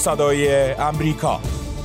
صدای امریکا.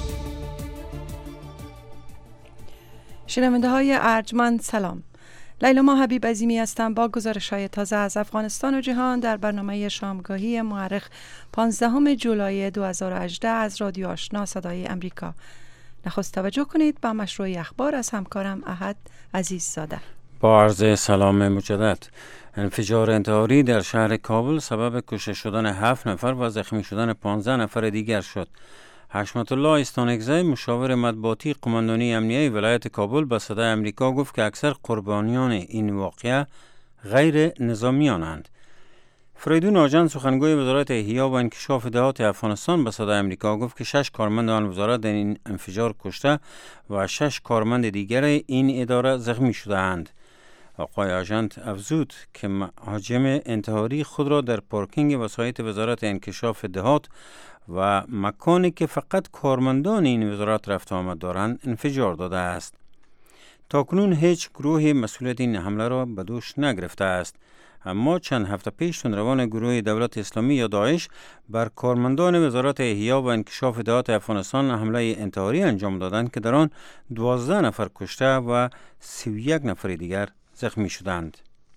شنونده های ارجمند سلام. لیلا حبیب عظیمی هستم با گزارش‌های تازه از افغانستان و جهان در برنامه شامگاهی مورخ 15 جولای 2018 از رادیو آشنا صدای امریکا. نخست توجه کنید به مشروع اخبار از همکارم احد عزیززاده. با عرض سلام مجدد. انفجار انتحاری در شهر کابل سبب کشته شدن 7 نفر و زخمی شدن 15 نفر دیگر شد. حشمت الله استانکزی مشاور مطبوعاتی قماندانی امنیه ولایت کابل به صدای امریکا گفت که اکثر قربانیان این واقعه غیر نظامیانند. فریدون آجان سخنگوی وزارت احیا و انکشاف دهات افغانستان به صدای امریکا گفت که 6 کارمند آن وزارت در این انفجار کشته و 6 کارمند دیگر این اداره زخمی شده اند. آقای آژانت افزود که مهاجم انتحاری خود را در پارکینگ وسایط وزارت انکشاف دهات و مکانی که فقط کارمندان این وزارت رفت آمد دارند انفجار داده است. تاکنون هیچ گروهی مسئولیت این حمله را به دوش نگرفته است، اما چند هفته پیش سخنران گروه دولت اسلامی یا داعش بر کارمندان وزارت احیا و انکشاف دهات افغانستان حمله انتحاری انجام دادند که در آن 12 نفر کشته و 31 نفر دیگر زخمی شدند.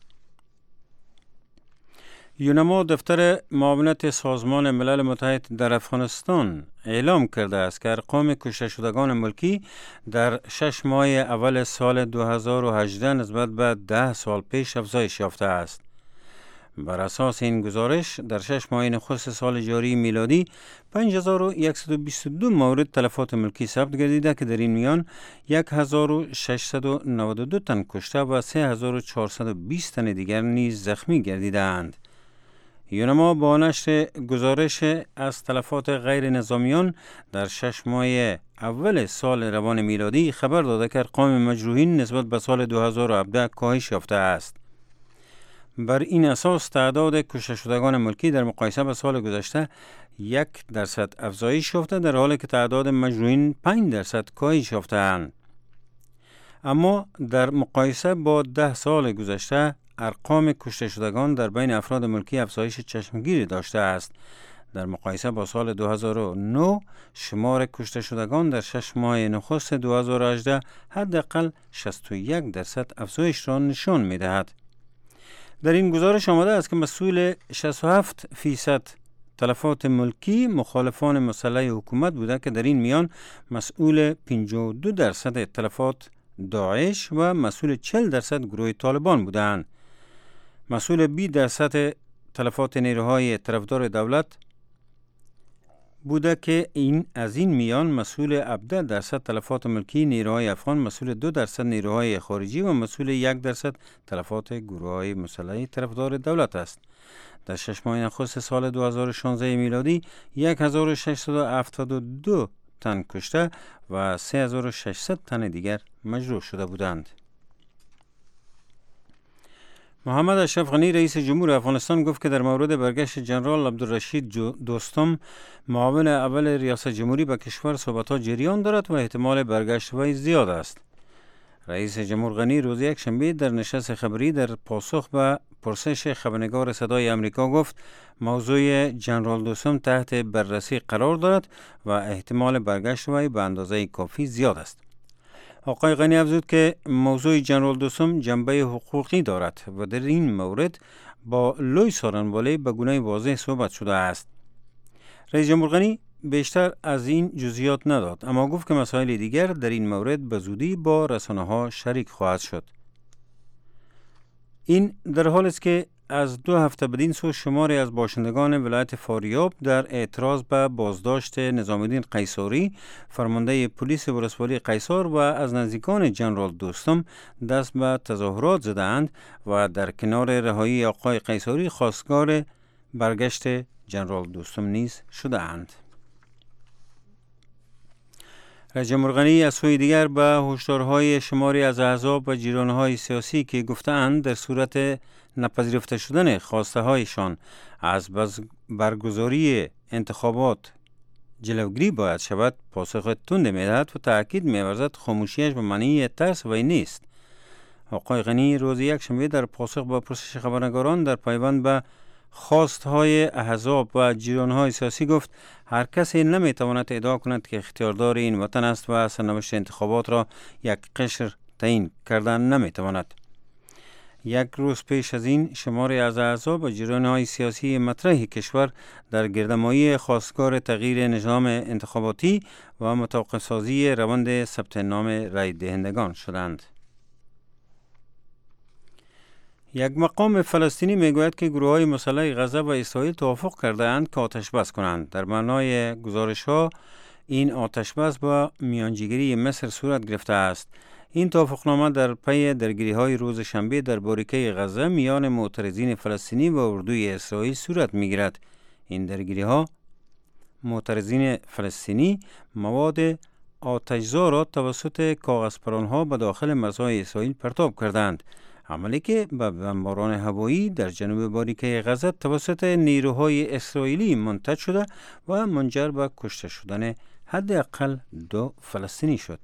یونما دفتر معاونت سازمان ملل متحد در افغانستان اعلام کرده است که ارقام کشته شدگان ملکی در 6 ماه اول سال 2018 نسبت به 10 سال پیش افزایش یافته است. بر اساس این گزارش در 6 ماه نخست سال جاری میلادی 5122 مورد تلفات ملکی ثبت گردیده که در این میان 1692 تن کشته و 3420 تن دیگر نیز زخمی گردیدند. یونما با نشر گزارش از تلفات غیر نظامیان در 6 ماه اول سال روان میلادی خبر داده که ارقام مجروحین نسبت به سال 2017 کاهش یافته است. بر این اساس تعداد کشته شدگان ملکی در مقایسه با سال گذشته 1% افزایش یافته، در حالی که تعداد مجروحین 5% کاهش یافته‌اند. اما در مقایسه با 10 سال گذشته ارقام کشته شدگان در بین افراد ملکی افزایش چشمگیری داشته است. در مقایسه با سال 2009 شمار کشته شدگان در 6 ماه نخست 2018 حداقل 61% افزایش را نشان می‌دهد. در این گزارش آمده است که مسئول 67% تلفات ملکی مخالفان مسلح حکومت بوده که در این میان مسئول 52% تلفات داعش و مسئول 40% گروه طالبان بودند. مسئول 20% تلفات نیروهای طرفدار دولت بوده که از این میان مسئول 17% تلفات ملکی نیروهای افغان، مسئول 2% نیروهای خارجی و مسئول 1% تلفات گروه‌های مسلح طرفدار دولت است. در 6 ماه نخست سال 2016 میلادی 1672 تن کشته و 3600 تن دیگر مجروح شده بودند. محمد اشرف غنی رئیس جمهور افغانستان گفت که در مورد برگشت جنرال عبدالرشید دوستم معاون اول ریاست جمهوری به کشور صحبت‌ها جریان دارد و احتمال برگشت وی زیاد است. رئیس جمهور غنی روز یکشنبه در نشست خبری در پاسخ به پرسش خبرنگار صدای امریکا گفت موضوع جنرال دوستم تحت بررسی قرار دارد و احتمال برگشت وی به اندازه کافی زیاد است. آقای غنی افزود که موضوع جنرال دوستم جنبه حقوقی دارد و در این مورد با لوی سارنوالی به گونه واضح صحبت شده است. رئیس جمهور غنی بیشتر از این جزئیات نداد، اما گفت که مسائل دیگر در این مورد به زودی با رسانه‌ها شریک خواهد شد. این در حالی است که از 2 هفته بدین سو شماری از باشندگان ولایت فاریاب در اعتراض به بازداشت نظام الدین قیصاری فرمانده پلیس ولسوالی قیصار و از نزدیکان جنرال دوستم دست به تظاهرات زدند و در کنار رهایی آقای قیصاری خواستگار برگشت جنرال دوستم نیز شده اند. رئیس جمهور غنی از سوی دیگر به هشدارهای شماری از احزاب و جریان‌های سیاسی که گفتند در صورت نپذیرفته شدن خواسته هایشان از برگزاری انتخابات جلوگیری باید شود پاسخ تند می‌دهد و تأکید می‌ورزد خاموشیش به معنی ترس وی نیست. آقای غنی روز یکشنبه در پاسخ به پرسش خبرنگاران در پیوند به خواستهای احزاب و جریان‌های سیاسی گفت هر کسی نمیتواند ادعا کند که اختیاردار این وطن است و سرنوشت انتخابات را یک قشر تعیین کردن نمیتواند. یک روز پیش از این شماری از احزاب و جریان‌های سیاسی مطرح کشور در گردمایی خواستگار تغییر نظام انتخاباتی و متوقف سازی روند ثبت نام رای دهندگان شدند. یک مقام فلسطینی میگوید که گروه‌های مسلح غزه و اسرائیل توافق کرده اند که آتش بس کنند. در معنای گزارش‌ها این آتش بس با میانجیگری مصر صورت گرفته است. این توافقنامه در پی درگیری‌های روز شنبه در باریکه غزه میان معترضین فلسطینی و اردوی اسرائیل صورت می‌گیرد. این درگیری‌ها معترضین فلسطینی مواد آتش‌زا را توسط کاغذپران‌ها به داخل مرزهای اسرائیل پرتاب کردند. عملی که به بمباران هوایی در جنوب باریکه غزه توسط نیروهای اسرائیلی منتج شده و منجر به کشته شدن حداقل 2 فلسطینی شد.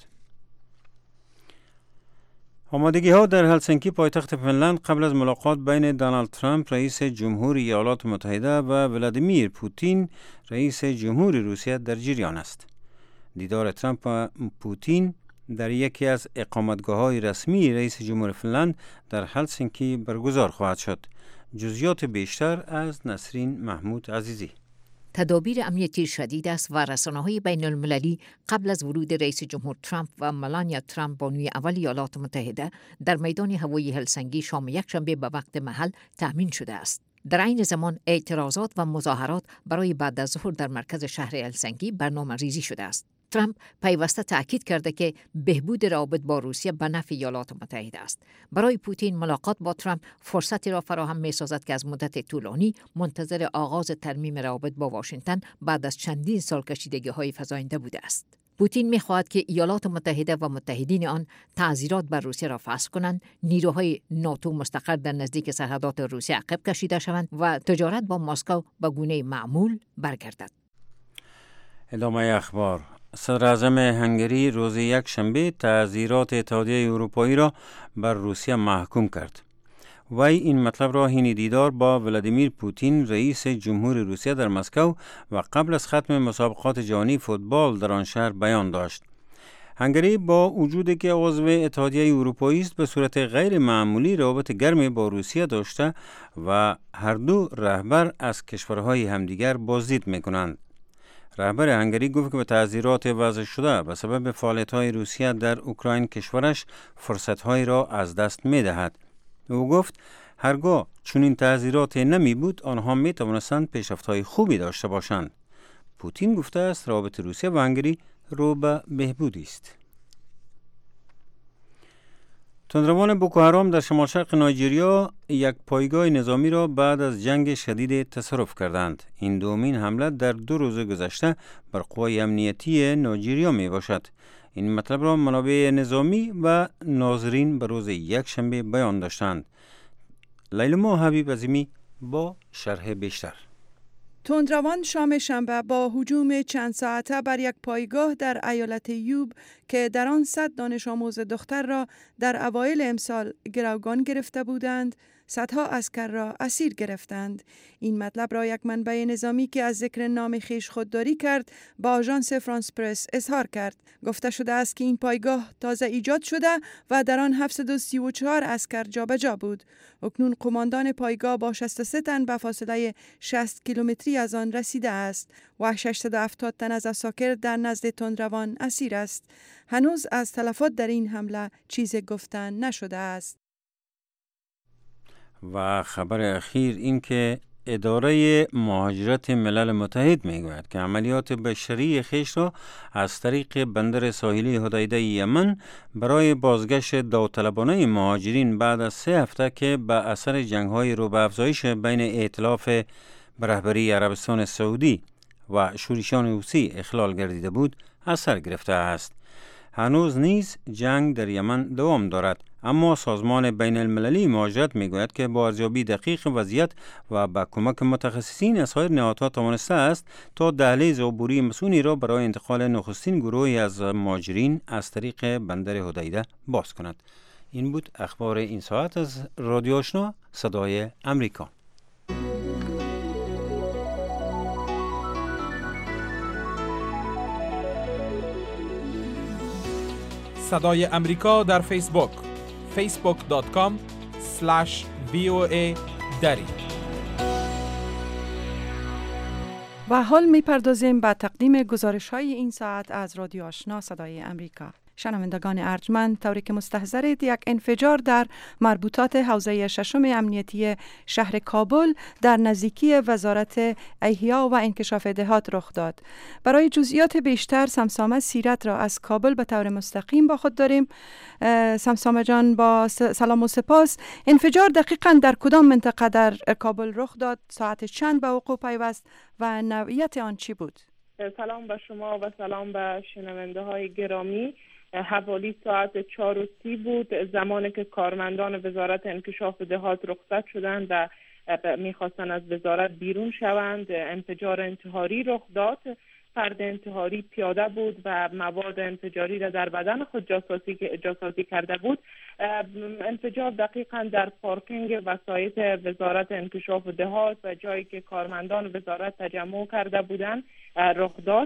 آمادگی ها در هلسینکی پایتخت فنلند قبل از ملاقات بین دونالد ترامپ رئیس جمهوری ایالات متحده و ولادیمیر پوتین رئیس جمهوری روسیه در جریان است. دیدار ترامپ و پوتین در یکی از اقامتگاه‌های رسمی رئیس جمهور فنلند در هلسینکی برگزار خواهد شد. جزئیات بیشتر از نسرین محمود عزیزی. تدابیر امنیتی شدید است و رسانه‌های بین المللی قبل از ورود رئیس جمهور ترامپ و ملانیا ترامپ بانوی اول ایالات متحده در میدان هوایی هلسینکی شام یکشنبه به وقت محل تأمین شده است. در این زمان اعتراضات و مظاهرات برای بعد از ظهر در مرکز شهر هلسینکی برنامه‌ریزی شده است. ترامپ پیوسته تأکید کرده که بهبود روابط با روسیه به نفع ایالات متحده است. برای پوتین ملاقات با ترامپ فرصتی را فراهم می‌سازد که از مدت طولانی منتظر آغاز ترمیم روابط با واشنگتن بعد از چندین سال کشیدگی‌های فزاینده بوده است. پوتین می‌خواهد که ایالات متحده و متحدین آن تعزیرات بر روسیه را فسخ کنند، نیروهای ناتو مستقر در نزدیک سرحدات روسیه عقب کشیده شوند و تجارت با مسکو به گونه معمول برگردد. ادامه اخبار. صدر اعظم هنگری روز یکشنبه تعزیرات اتحادیه اروپایی را بر روسیه محکوم کرد. وی این مطلب را حین دیدار با ولادیمیر پوتین رئیس جمهوری روسیه در مسکو و قبل از ختم مسابقات جهانی فوتبال در آن شهر بیان داشت. هنگری با وجودی که عضو اتحادیه اروپایی است به صورت غیر معمولی روابط گرمی با روسیه داشته و هر دو رهبر از کشورهای همدیگر بازدید می‌کنند. رهبر هنگری گفت که به تعزیرات وضع شده به سبب فعالیت‌های روسیه در اوکراین کشورش فرصت‌هایی را از دست می‌دهد. او گفت هرگاه چنین تعزیرات نمی بود آنها می توانستند پیشرفت‌های خوبی داشته باشند. پوتین گفته است روابط روسیه و هنگری رو به بهبودی است. تندروان بوکو حرام در شمال شرق نایجریا یک پایگاه نظامی را بعد از جنگ شدید تصرف کردند. این دومین حمله در 2 روز گذشته بر قوای امنیتی نایجریا می باشد. این مطلب را منابع نظامی و ناظرین به روز یکشنبه بیان داشتند. لیلما حبیب عظیمی با شرح بیشتر. تندروان شام شنبه با هجوم چند ساعته بر یک پایگاه در ایالت یوب که در آن 100 دانش آموز دختر را در اوایل امسال گروگان گرفته بودند، صدها عسکر را اسیر گرفتند. این مطلب را یک منبع نظامی که از ذکر نام خویش خودداری کرد با آژانس فرانس پرس اظهار کرد. گفته شده است که این پایگاه تازه ایجاد شده و در آن 734 عسکر جابجا بود. اکنون قماندان پایگاه با 63 تن به فاصله 60 کیلومتری از آن رسیده است و 670 تن از عساکر در نزد تندروان اسیر است. هنوز از تلفات در این حمله چیزی گفتن نشده است. و خبر اخیر این که اداره مهاجرت ملل متحد میگوید که عملیات بشری خویش را از طریق بندر ساحلی حدیده یمن برای بازگشت داوطلبانه مهاجرین بعد از 3 هفته که به اثر جنگ‌های رو به افزایش بین ائتلاف به رهبری عربستان سعودی و شورشیان حوثی اخلال گردیده بود اثر گرفته است. هنوز نیز جنگ در یمن دوام دارد، اما سازمان بین المللی مهاجرت میگوید که با ارزیابی دقیق وضعیت و با کمک متخصصین از سایر نهادها توانسته است تا دهلیز عبوری مسئولی را برای انتقال نخستین گروهی از مهاجرین از طریق بندر حدیده باز کند. این بود اخبار این ساعت از رادیو آشنا صدای امریکا. صدای امریکا در فیسبوک facebook.com/VOA دری. و حال میپردازیم به تقدیم گزارش‌های این ساعت از رادیو آشنا صدای امریکا. شنوندگان ارجمند، طوری که مستحضرید، یک انفجار در مربوطات حوزه ششم امنیتی شهر کابل در نزدیکی وزارت احیا و انکشاف دهات رخ داد. برای جزئیات بیشتر سمسامه سیرت را از کابل به طور مستقیم با خود داریم. سمسامه جان، با سلام و سپاس. انفجار دقیقاً در کدام منطقه در کابل رخ داد؟ ساعت چند به وقوع پیوست و نوعیت آن چی بود؟ سلام به شما و سلام به شنونده های گرامی. حوالی ساعت 4:30 بود زمانی که کارمندان وزارت انکشاف دهات رخصت شدند و میخواستند از وزارت بیرون شوند. انفجار انتحاری رخ داد. فرد انتحاری پیاده بود و مواد انفجاری را در بدن خود جاسازی کرده بود. انفجار دقیقاً در پارکینگ وسایط وزارت انکشاف دهات و جایی که کارمندان وزارت تجمع کرده بودند رخ داد.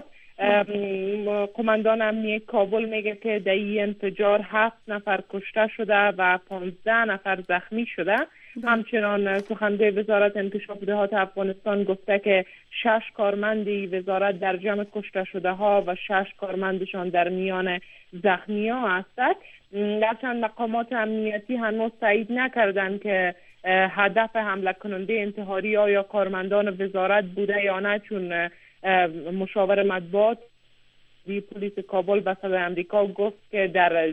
قماندان امنیه کابل میگه که در این انفجار 7 نفر کشته شده و 15 نفر زخمی شده. همچنان سخنگوی وزارت انکشاف دهات افغانستان گفته که 6 کارمندی وزارت در جمع کشته شده ها و 6 کارمندشان در میان زخمی ها هستند. گرچند مقامات امنیتی هنوز تایید نکردند که هدف حمله کننده انتحاری آیا کارمندان وزارت بوده یا نه، چون مشاور مطبوعات پلیس کابل به صدای امریکا گفت که در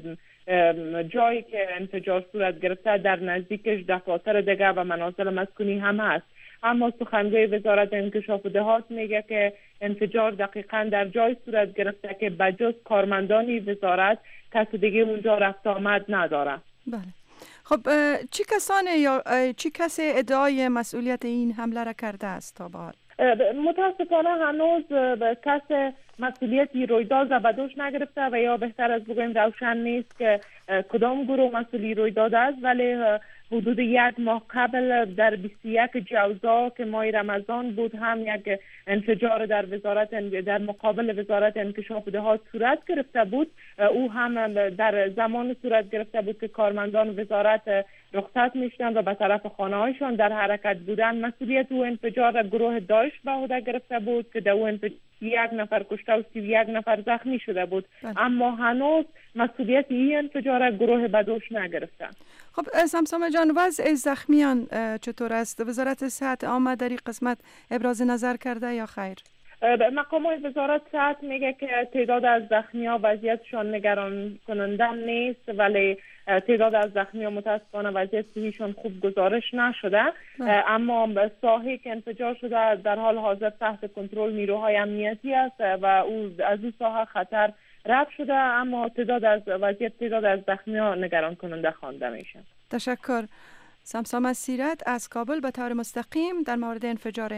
جایی که انفجار صورت گرفته در نزدیکش دفاتر دیگه و منازل مسکونی هم هست. اما سخنگوی وزارت انکشاف دهات میگه که انفجار دقیقاً در جای صورت گرفته که بجز کارمندانی وزارت کسی دیگه اونجا رفت آمد نداره. بله. خب چی کسانی یا چی کسی ادعای مسئولیت این حمله را کرده است تا به حال؟ متاسفانه هنوز کس مسئولیتی رویداد را به دوش نگرفته و یا بهتر از بگوییم روشن نیست که کدام گروه مسئولی رویداد است، ولی حدود 1 ماه قبل در 21 جوزا که ماه رمضان بود هم یک انفجار در مقابل وزارت انکشاف دهات صورت گرفته بود. او هم در زمان صورت گرفته بود که کارمندان وزارت رخصت میشدند و به طرف خانه هایشان در حرکت بودند. مسئولیت او انفجار گروه داعش به عهده گرفته بود که در اون 1 نفر کشته و 31 نفر زخمی شده بود. اما هنوز مسئولیت این انفجار گروه به دوش نگرفته. خب سمسامه جان، وضع زخمیان چطور است؟ وزارت صحت عامه در این قسمت ابراز نظر کرده یا خیر؟ مقامات وزارت صحت میگه که تعداد از زخمی‌ها وضعیتشان نگران کننده نیست، ولی تعداد از زخمی‌ها متاسفانه وضعیت صحیشان خوب گزارش نشده. اما ساحه که انفجار شده در حال حاضر تحت کنترل نیروهای امنیتی است و از این ساحه خطر رفع شده، اما تعداد از زخمی‌ها نگران کننده خوانده میشه. تشکر. سمسامه سیرت از کابل به طور مستقیم در مورد انفجار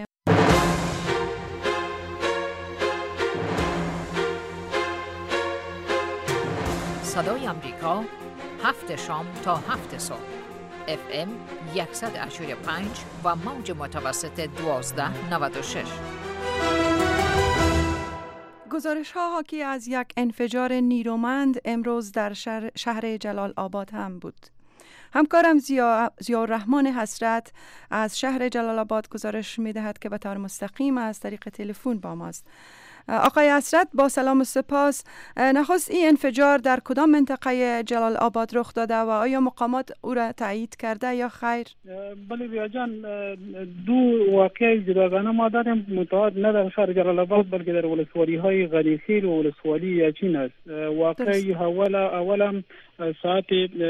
صدای امریکا 7 شام تا 7 صبح FM 185 و موج متوسط 1296. گزارش ها حاکی از یک انفجار نیرومند امروز در شهر جلال آباد هم بود. همکارم ضیاءالرحمن حسرت از شهر جلال آباد گزارش می دهد که به طور مستقیم از طریق تلفن با ماست. آقای حسرت، با سلام و سپاس. نخست این انفجار در کدام منطقه جلال آباد رخ داده و آیا مقامات او را تایید کرده یا خیر؟ بله بیا جان، 2 واقعه جداگانه ما داریم، متعاد نه در شهر جلال آباد بلکه در ولسوالی های غنیخیل و ولسوالی یاچین است. واقعه اولا ساعت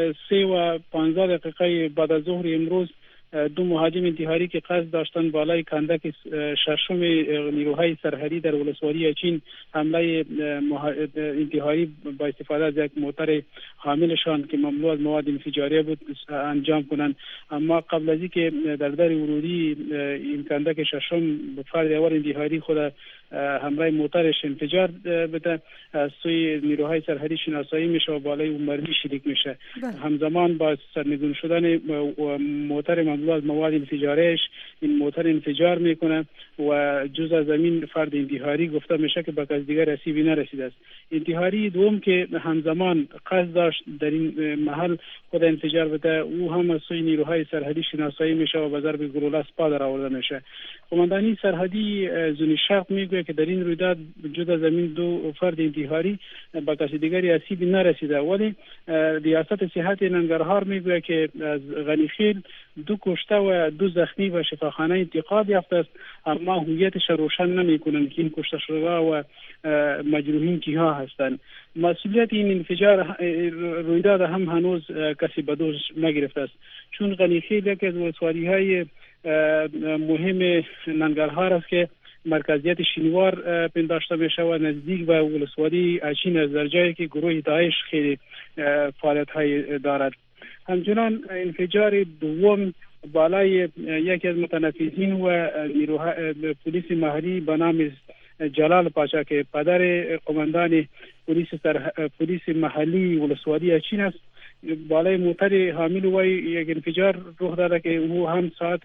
3:15 بعد از ظهر امروز 2 مهاجم انتحاری که قصد داشتن بالای کندک ششم نیروهای سرحدی در ولسوالی یاچین حمله انتحاری با استفاده از یک موتر حاملشان که مملو از مواد انفجاریه بود انجام کنند. اما قبل از اینکه در ورودی این کندک ششم به فرد اول انتحاری خود همراه موترش انفجار بده، از سوی نیروهای سرحدی شناسایی میشه و بالای اون مرمی شلیک میشه. همزمان با سرنگون شدن موتر مملو از مواد انفجاریش این موتر انفجار میکنه و جزء زمین فرد انتحاری گفته میشه که به کس دیگر آسیبی نرسیده است. انتحاری دوم که همزمان قصد داشت در این محل خود انفجار بده، او هم از سوی نیروهای سرحدی شناسایی میشه و به ضرب گلوله سپاه آورده میشه. قماندانی سرحدی زون شرق میگه که در این رویداد جدا زمین دو فرد انتحاری به کسی دیگری آسیبی نرسیده، ولی ریاست صحت ننگرهار میگه که از غنیخیل 2 کشته و 2 زخمی به شفاخانه انتقال یافته است، اما هویتش روشن نمیکنند که این کشته شده و مجروحین کیها هستند. مسئولیت این انفجار رویداد هم هنوز کسی به دوش نگرفته است، چون غنیخیل یکی از ولسوالی‌های مهم ننگرهار است که مرکزیت شینوار پنداشته میشه و نزدیک به ولسوالی اچین است، در جایی که گروه داعش خیلی فعالیت‌های دارد. همچنان انفجار دوم بالای یکی از متنفذین و نیروهای پلیس محلی به نام جلال پاشا که پدر قماندان پلیس محلی ولسوالی اچین است، بالای موتر حامل و یک انفجار رخ داده که او هم ساعت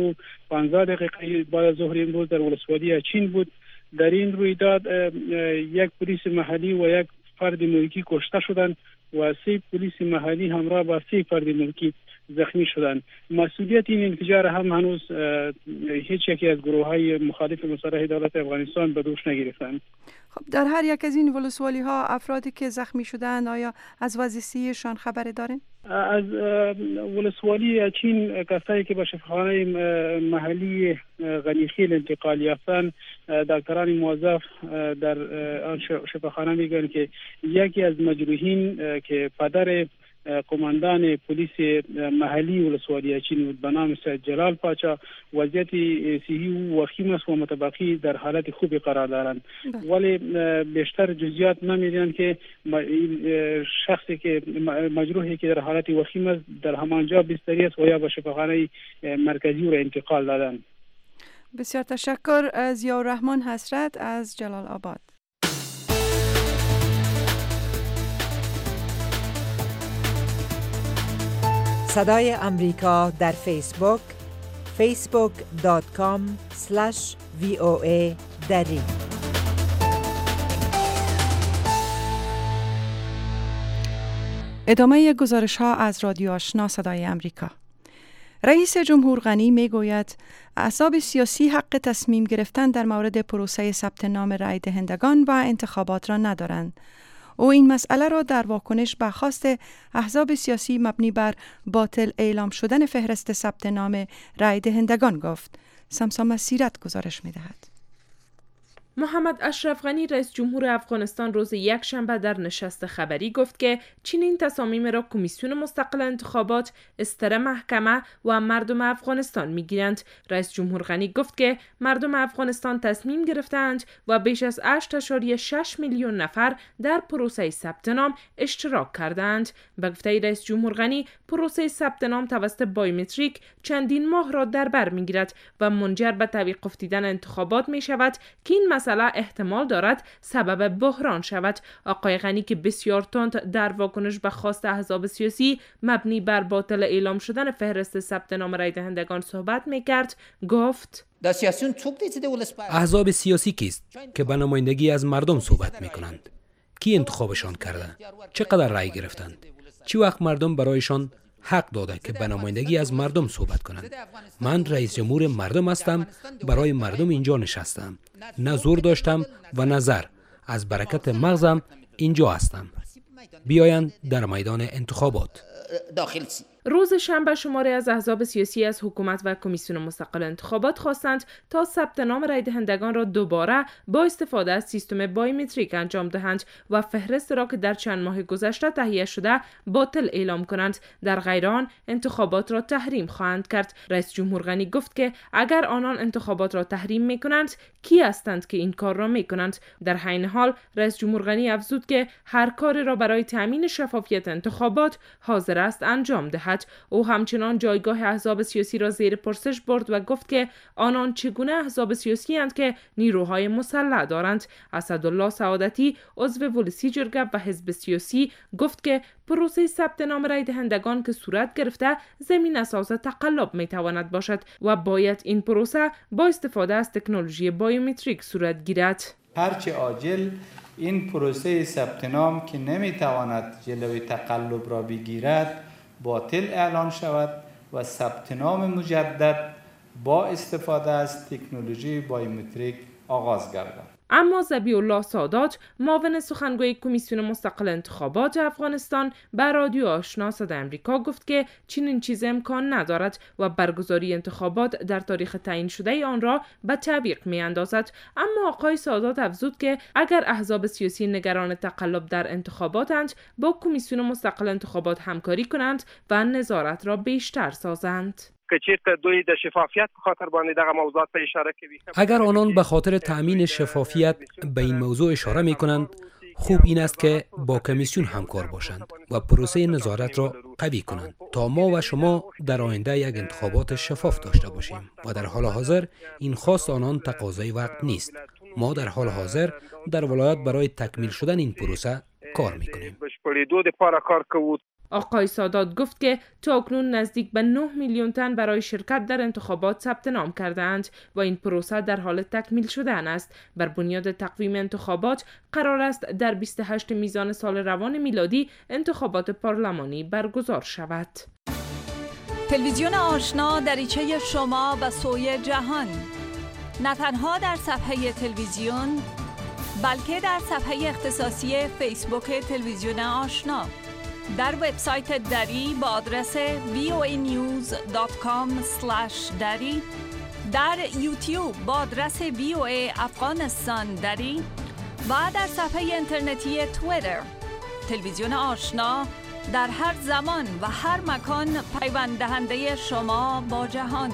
3:15 بعد از ظهر امروز در ولسوالی اچین بود. در این رویداد یک پلیس محلی و یک فرد ملکی کشته شدند و 3 پلیس محلی همراه با 3 فرد ملکی زخمی شدند. مسئولیت این انفجار هم هنوز هیچ یکی از گروه‌های مخالف مصالح دولت افغانستان به دوش نگرفتند. خب در هر یک از این ولسوالی ها افرادی که زخمی شدند آیا از وضعیتشان خبر دارین؟ از ولسوالی اچین کسایی که به شفاخانه محلی غنیخیل انتقال یافتند، دکتران موظف در آن شفاخانه میگن که یکی از مجروحین که پدر قماندان پلیس محلی ولسوالی اچین بود به نام جلال پاشا، وضعیت صحی او وخیم است و متبقی در حالت خوبی قرار دارند، ولی بیشتر جزئیات نمیدونن که شخصی که مجروحی که در حالت وخیم است در همانجا بستری است و یا به شفاخانه مرکزی او را انتقال دادند. بسیار تشکر. ضیاءالرحمن حسرت از جلال آباد. صدای امریکا در فیسبوک facebook.com/VOA دری. ادامه گزارش ها از رادیو آشنا صدای امریکا. رئیس جمهور غنی می گوید احزاب سیاسی حق تصمیم گرفتن در مورد پروسه ثبت نام رای دهندگان و انتخابات را ندارند. او این مسئله را در واکنش به خواست احزاب سیاسی مبنی بر باطل اعلام شدن فهرست ثبت نام رای دهندگان گفت. سمسام مسیرت گزارش می دهد. محمد اشرف غنی رئیس جمهور افغانستان روز یکشنبه در نشست خبری گفت که چنین تصامیم را کمیسیون مستقل انتخابات، استر محکمه و مردم افغانستان میگیرند. رئیس جمهور غنی گفت که مردم افغانستان تصمیم گرفتند و بیش از 8.6 میلیون نفر در پروسه ثبت نام اشتراک کردند. به گفته رئیس جمهور غنی پروسه ثبت نام توسط بایومتریک چندین ماه را در بر میگیرد و منجر به توقف دیدن انتخابات می شود که این مسئله احتمال دارد سبب بحران شود. آقای غنی که بسیار تند در واکنش به خواست احزاب سیاسی مبنی بر باطل اعلام شدن فهرست ثبت نام رای دهندگان صحبت می‌کرد گفت احزاب سیاسی کیست که به نمایندگی از مردم صحبت می‌کنند؟ کی انتخابشان کرده؟ چقدر رای گرفتند؟ چی وقت مردم برایشان حق داده که به نمایندگی از مردم صحبت کنند؟ من رئیس جمهور مردم هستم، برای مردم اینجا نشستم، نه زور داشتم و نظر، از برکت مغزم اینجا هستم. بیایند در میدان انتخابات. روز شنبه شماری از احزاب سیاسی از حکومت و کمیسیون مستقل انتخابات خواستند تا ثبت نام رای دهندگان را دوباره با استفاده از سیستم بایومتریک انجام دهند و فهرست را که در چند ماه گذشته تهیه شده باطل اعلام کنند. در غیر آن انتخابات را تحریم خواهند کرد. رئیس جمهور غنی گفت که اگر آنان انتخابات را تحریم میکنند کی هستند که این کار را میکنند؟ در حین حال رئیس جمهور غنی افزود که هر کاری را برای تامین شفافیت انتخابات حاضر است انجام دهد. بدهد. او همچنان جایگاه احزاب سیاسی را زیر پرسش برد و گفت که آنان چگونه احزاب سیاسی اند که نیروهای مسلح دارند. اسدالله سعادتی عضو ولسی جرگه و حزب سیاسی گفت که پروسه ثبت نام رای دهندگان که صورت گرفته زمین اساس تقلب می تواند باشد و باید این پروسه با استفاده از تکنولوژی بایومتریک صورت گیرد. هرچه عاجل این پروسه ثبت نام که نمی تواند جلوی تقلب را بگیرد باطل اعلان شود و ثبت نام مجدد با استفاده از تکنولوژی بایومتریک آغاز گردد. اما ذبیح الله سادات معاون سخنگوی کمیسیون مستقل انتخابات افغانستان به رادیو آشنا صدای آمریکا گفت که چنین چیز امکان ندارد و برگزاری انتخابات در تاریخ تعیین شده آن را به تعویق می اندازد. اما آقای سادات افزود که اگر احزاب سیاسی نگران تقلب در انتخاباتند با کمیسیون مستقل انتخابات همکاری کنند و نظارت را بیشتر سازند. اگر آنان به خاطر تأمین شفافیت به این موضوع اشاره می کنند، خوب این است که با کمیسیون همکار باشند و پروسه نظارت را قوی کنند تا ما و شما در آینده یک انتخابات شفاف داشته باشیم و در حال حاضر این خواست آنان تقاضای وقت نیست. ما در حال حاضر در ولایت برای تکمیل شدن این پروسه کار می کنیم. آقای سادات گفت که تاکنون نزدیک به 9 میلیون تن برای شرکت در انتخابات ثبت نام کرده‌اند و این پروسه در حال تکمیل شدن است. بر بنیاد تقویم انتخابات قرار است در 28 میزان سال روان میلادی انتخابات پارلمانی برگزار شود. تلویزیون آشنا دریچه شما به سوی جهان، نه تنها در صفحه تلویزیون بلکه در صفحه اختصاصی فیسبوک تلویزیون آشنا، در وبسایت دری با آدرس voanews.com/dari، در یوتیوب با آدرس VOA افغانستان دری و در صفحه اینترنتی توییتر. تلویزیون آشنا در هر زمان و هر مکان پیوند دهنده شما با جهان.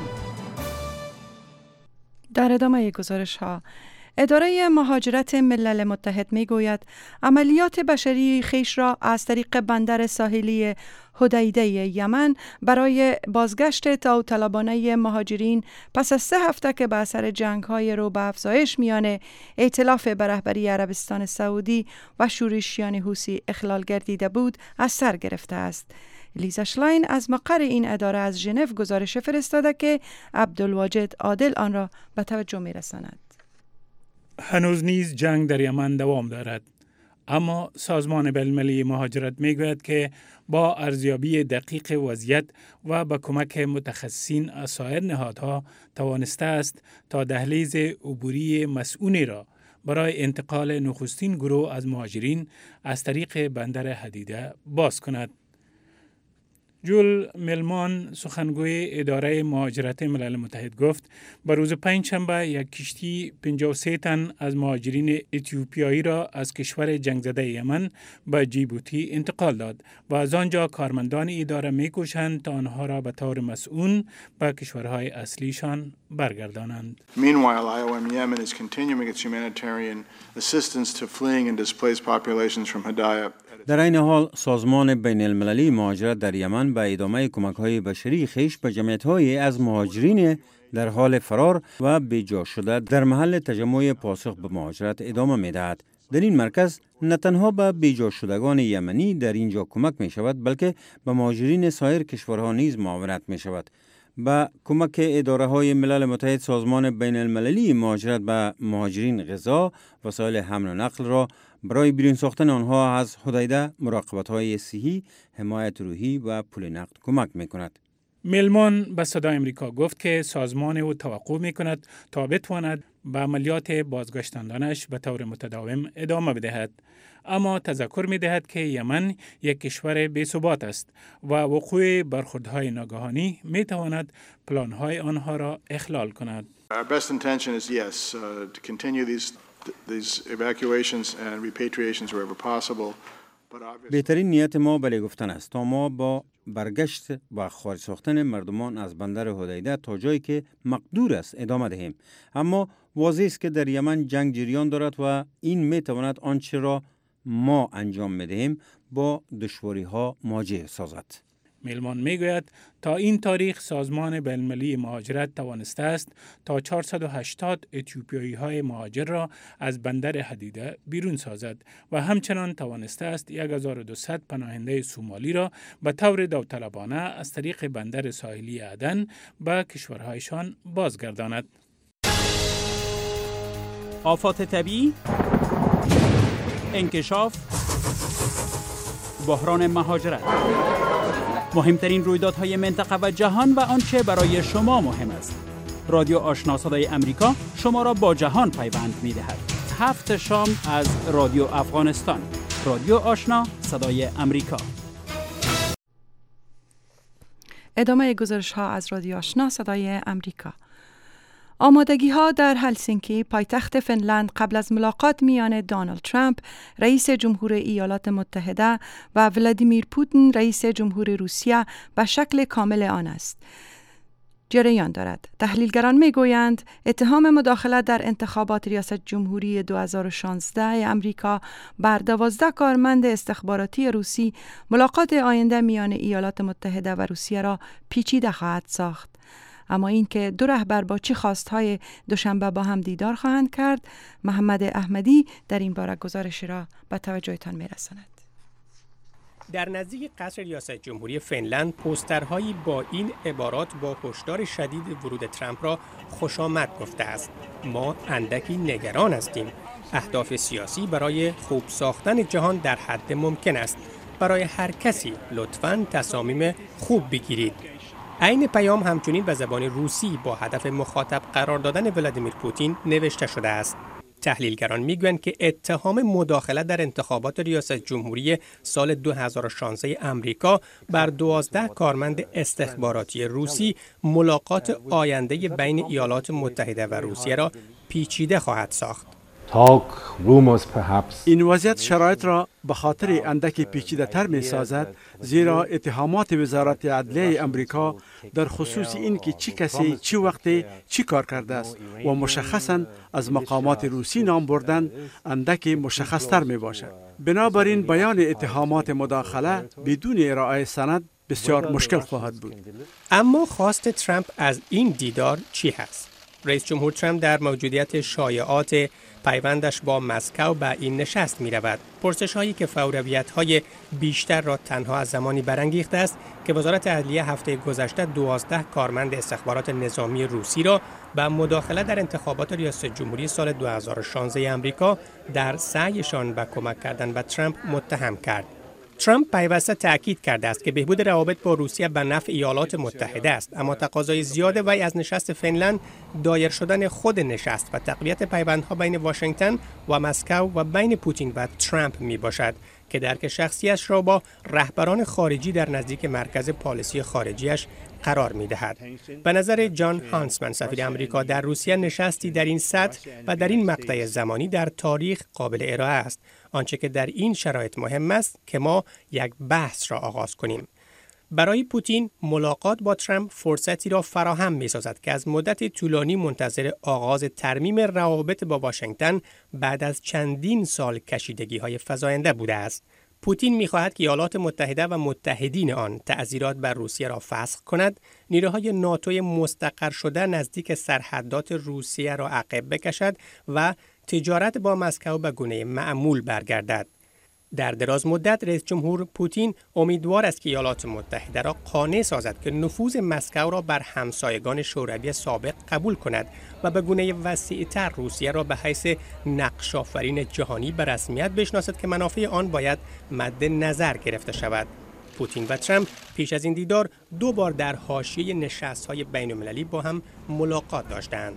در ادامه گزارش ها، اداره مهاجرت ملل متحد می گوید عملیات بشری خویش را از طریق بندر ساحلی حدیده یمن برای بازگشت داوطلبانه مهاجرین پس از 3 هفته که به اثر جنگ‌های رو به افزایش میان ائتلاف به رهبری عربستان سعودی و شورشیان حوثی اخلال گردیده بود از سر گرفته است. لیزا شلاین از مقر این اداره از ژنو گزارش فرستاده که عبدالواجد عادل آن را به توجه می‌رساند. هنوز نیز جنگ در یمن دوام دارد، اما سازمان بین‌المللی مهاجرت میگوید که با ارزیابی دقیق وضعیت و با کمک متخصصین از سایر نهادها توانسته است تا دهلیز عبوری مسئونی را برای انتقال نخستین گروه از مهاجرین از طریق بندر حدیده باز کند. جول میلمان سخنگوی اداره مهاجرت ملل متحد گفت به روز پنجشنبه یک کشتی 53 تن از مهاجرین اتیوپیایی را از کشور جنگ زده یمن به جیبوتی انتقال داد و از آنجا کارمندان اداره می‌کوشند تا آنها را به طور مسئول به کشورهای اصلیشان برگردانند. Meanwhile, IOM Yemen is continuing its humanitarian assistance to fleeing and displaced populations from Hadaya. در این حال سازمان بین المللی مهاجرت در یمن به ادامه کمک‌های بشری خویش به جمعیت‌های از مهاجرین در حال فرار و بیجا شده در محل تجمع پاسخ به مهاجرت ادامه می‌دهد. در این مرکز نه تنها به بیجا شدگان یمنی در اینجا کمک می شود بلکه به مهاجرین سایر کشورها نیز معاونت می شود. با کمک اداره های ملل متحد سازمان بین المللی مهاجرت به مهاجرین غذا، وسایل حمل و نقل را برای بیرون ساختن آنها از حدیده، مراقبت های صحی، حمایت روحی و پول نقد کمک می کند. میلمان به صدای آمریکا گفت که سازمان او توقع می کند تا بتواند به عملیات بازگشتاندنش به طور متداوم ادامه بدهد. اما تذکر می دهد که یمن یک کشور بی‌ثبات است و وقوع برخوردهای ناگهانی می تواند پلانهای آنها را اخلال کند. Our best intention is to continue these evacuations and repatriations wherever possible. بهترین نیت ما بله گفتن است تا ما با برگشت و خارج ساختن مردمان از بندر حدیده تا جایی که مقدور است ادامه دهیم. اما واضح است که در یمن جنگ جریان دارد و این می تواند آنچه را ما انجام می دهیم با دشواری ها مواجه سازد. میلمان میگوید تا این تاریخ سازمان بین‌المللی مهاجرت توانسته است تا 480 اتیوپیایی های مهاجر را از بندر حدیده بیرون سازد و همچنان توانسته است 1200 پناهنده سومالی را به طور داوطلبانه از طریق بندر ساحلی عدن به کشورهایشان بازگرداند. آفات طبیعی، انکشاف، بحران مهاجرت، مهمترین رویدادهای منطقه و جهان و آنچه برای شما مهم است. رادیو آشنا صدای امریکا شما را با جهان پیوند می‌دهد. 7 شام از رادیو افغانستان. رادیو آشنا صدای امریکا. ادامه گزارش ها از رادیو آشنا صدای امریکا. آمادگی ها در هلسینکی پایتخت فنلند قبل از ملاقات میان دونالد ترامپ رئیس جمهور ایالات متحده و ولادیمیر پوتین رئیس جمهور روسیه به شکل کامل آن است. جریان دارد. تحلیلگران میگویند اتهام مداخلت در انتخابات ریاست جمهوری 2016 امریکا بر 12 کارمند استخباراتی روسی ملاقات آینده میان ایالات متحده و روسیه را پیچیده خواهد ساخت. اما این که دو رهبر با چه خواستهای دوشنبه با هم دیدار خواهند کرد، محمد احمدی در این باره گزارشی را به توجهتان میرساند. در نزدیک قصر ریاست جمهوری فنلند پوسترهایی با این عبارات با هشدار شدید ورود ترامپ را خوشامد گفته است: ما اندکی نگران هستیم. اهداف سیاسی برای خوب ساختن جهان در حد ممکن است. برای هر کسی لطفاً تصامیم خوب بگیرید. این پیام همچنین به زبان روسی با هدف مخاطب قرار دادن ولادیمیر پوتین نوشته شده است. تحلیلگران میگویند که اتهام مداخلت در انتخابات ریاست جمهوری سال 2016 امریکا بر 12 کارمند استخباراتی روسی ملاقات آینده بین ایالات متحده و روسیه را پیچیده خواهد ساخت. این وضعیت شرایط را به خاطر اندکی پیچیده تر می سازد، زیرا اتهامات وزارت عدلیه امریکا در خصوص این که چی کسی چی وقتی چی کار کرده است و مشخصاً از مقامات روسی نام بردن اندکی مشخص تر می باشد. بنابراین بیان اتهامات مداخله بدون ارائه سند بسیار مشکل خواهد بود. اما خواست ترامپ از این دیدار چی هست؟ رئیس جمهور ترامپ در موجودیت شایعات پیوندش با مسکو به این نشست می رود. پرسش هایی که فوریت های بیشتر را تنها از زمانی برانگیخته است که وزارت عدلیه هفته گذشته 12 کارمند استخبارات نظامی روسی را به مداخله در انتخابات ریاست جمهوری سال 2016 امریکا در سعیشان به کمک کردن به ترامپ متهم کرد. ترامپ پیوسته تأکید کرده است که بهبود روابط با روسیه به نفع ایالات متحده است، اما تقاضای زیاد وی از نشست فنلند دایر شدن خود نشست و تقویت پیوندها بین واشنگتن و مسکو و بین پوتین و ترامپ می باشد که درک شخصیش را با رهبران خارجی در نزدیک مرکز پالیسی خارجیش قرار می دهد. به نظر جان هانسمن سفیر امریکا در روسیه نشستی در این سطح و در این مقطع زمانی در تاریخ قابل ارائه است. آنچه که در این شرایط مهم است که ما یک بحث را آغاز کنیم. برای پوتین ملاقات با ترامپ فرصتی را فراهم می‌سازد که از مدت طولانی منتظر آغاز ترمیم روابط با واشنگتن بعد از چندین سال کشیدگی‌های فزاینده بوده است. پوتین می‌خواهد که ایالات متحده و متحدین آن تعزیرات بر روسیه را فسخ کند، نیروهای ناتو مستقر شده نزدیک سرحدات روسیه را عقب بکشد و تجارت با مسکو به گونه معمول برگردد. در دراز مدت رئیس جمهور پوتین امیدوار است که ایالات متحده را قانع سازد که نفوذ مسکو را بر همسایگان شوروی سابق قبول کند و به گونه وسیع‌تر روسیه را به حیث نقش‌آفرین جهانی به رسمیت بشناسد که منافع آن باید مد نظر گرفته شود. پوتین و ترامپ پیش از این دیدار 2 بار در حاشیه نشست‌های بین‌المللی با هم ملاقات داشتند.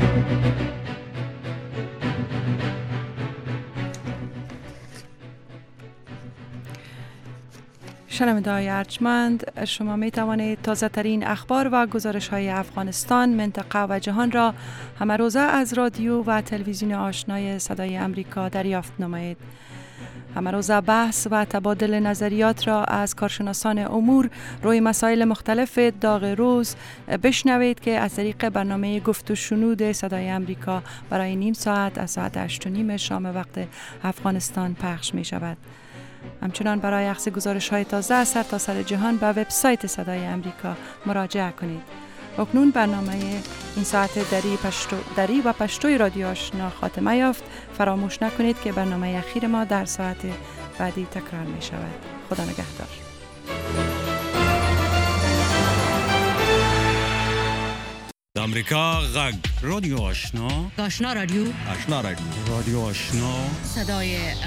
شنونده‌های ارجمند، شما می توانید تازه ترین اخبار و گزارش های افغانستان، منطقه و جهان را همه روزه از رادیو و تلویزیون آشنای صدای امریکا دریافت نمایید. همه روزه بحث و تبادل نظریات را از کارشناسان امور روی مسائل مختلف داغ روز بشنوید که از طریق برنامه گفت و شنود صدای امریکا برای نیم ساعت از ساعت 8:30 شام وقت افغانستان پخش می شود. همچنان برای اخذ گزارش‌های تازه از سرتاسر جهان به وبسایت صدای امریکا مراجعه کنید. اکنون برنامه این ساعت دری و پشتوی رادیو آشنا خاتمه یافت. فراموش نکنید که برنامه اخیر ما در ساعت بعدی تکرار می شود. خدا نگهدار. آمریکا غږ رادیو آشنا آشنا رادیو رادیو آشنا صدای